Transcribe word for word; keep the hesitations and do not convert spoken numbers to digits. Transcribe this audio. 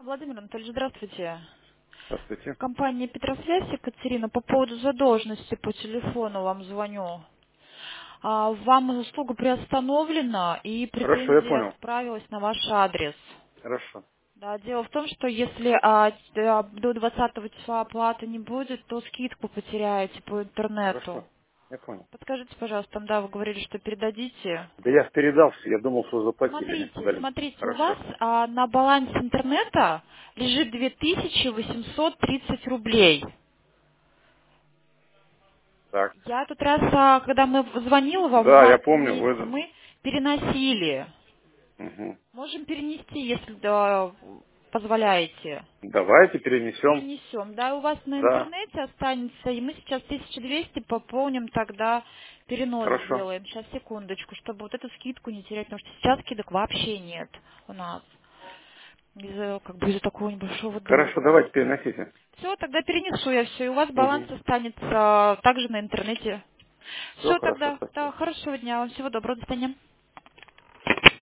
Владимир Анатольевич, здравствуйте. Здравствуйте. Компания Петросвязь, Екатерина, по поводу задолженности по телефону вам звоню. А, Вам услуга приостановлена и Хорошо, я претензия понял. отправилась на ваш адрес. Хорошо. Да, дело в том, что если а, т- а, до двадцатого числа оплаты не будет, то скидку потеряете по интернету. Хорошо. Я понял. Подскажите, пожалуйста, там, да, вы говорили, что передадите. Да я передал все, я думал, что заплатили, не Смотрите, подали. смотрите, у вас Хорошо. а, на балансе интернета лежит две тысячи восемьсот тридцать рублей. Так. Я тут раз, а, когда мы звонила вам в Да, я марте помню. месяце, Вы... мы переносили. Мгм. Можем перенести, если да, позволяете. Давайте перенесем. Перенесем. Да, у вас на Да. интернете останется, и мы сейчас тысяча двести пополним, тогда перенос Хорошо. сделаем. Сейчас, секундочку, чтобы вот эту скидку не терять, потому что сейчас скидок вообще нет у нас. Из-за, как бы из-за такого небольшого Хорошо, долга. давайте переносите. Все, тогда перенесу я все, и у вас баланс Угу. останется также на интернете. Все Все хорошо, тогда. Да, спасибо. хорошего дня вам. Всего доброго. До свидания.